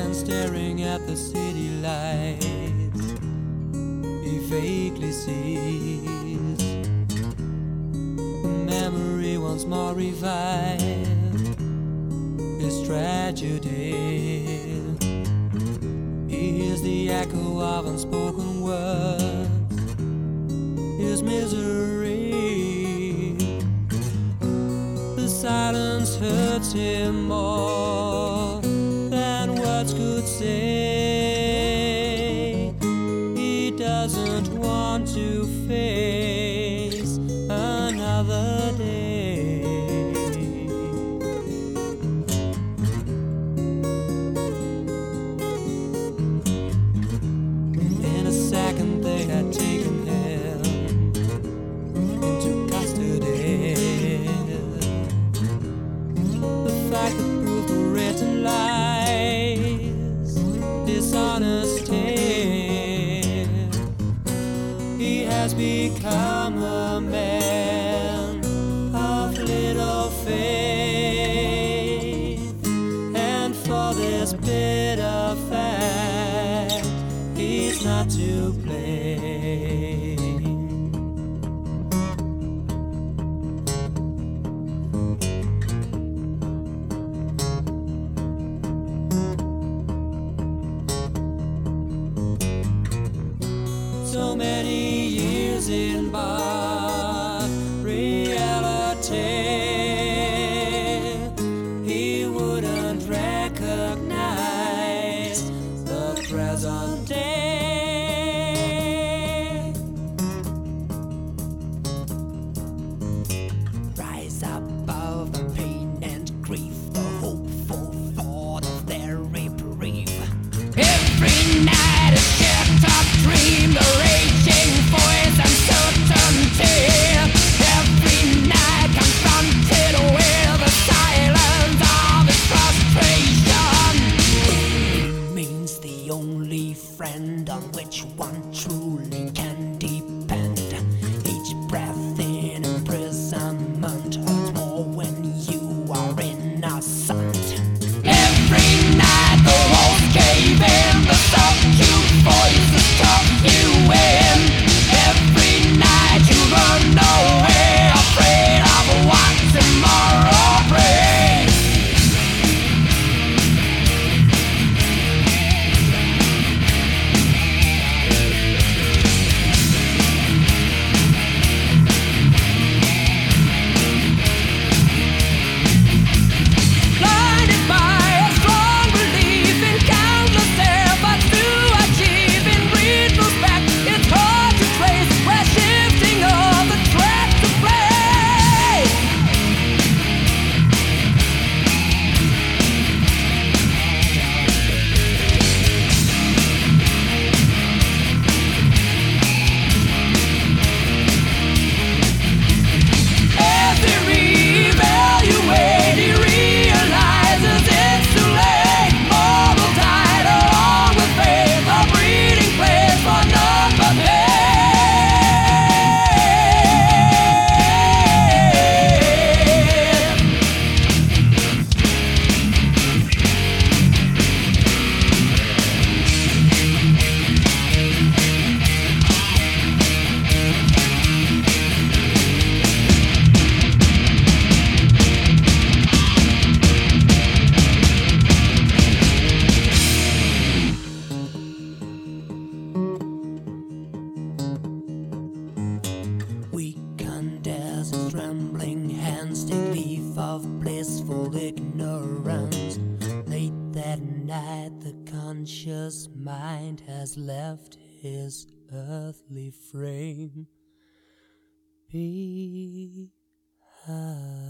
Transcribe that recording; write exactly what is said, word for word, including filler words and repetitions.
and staring at the city lights he fakely sees. The memory once more revived his tragedy. He hears the echo of unspoken words, his misery. The silence hurts him more than words could say. He doesn't want to face another day. In a second they had taken him into custody. The fact that proved the written lies, dishonesty. He has become a man of little faith, and for this bitter fact he's not to blame. So many years in bar reality, he wouldn't recognize the present day. Rise above the pain and grief, the hopeful thought of their reprieve. Every night a shift of dream, the raging voice and certainty. Every night confronted with the silence of his frustration. It means the only friend on which one truly can depend. Each breath in imprisonment hurts more when you are innocent. Every night the walls cave in, the subdued voices tuck you in. Every night you run away, afraid of what tomorrow brings. Blinded by a strong belief in countless efforts to achieve, in retrospect it's hard to trace where shifting of the track to place. As he reevaluates, he realizes it's too late. Moral tide along with faith, a breeding place for none but hate. Weakened as his trembling hands take leave of blissful ignorance. Late that night the conscious mind has left his earthly frame behind.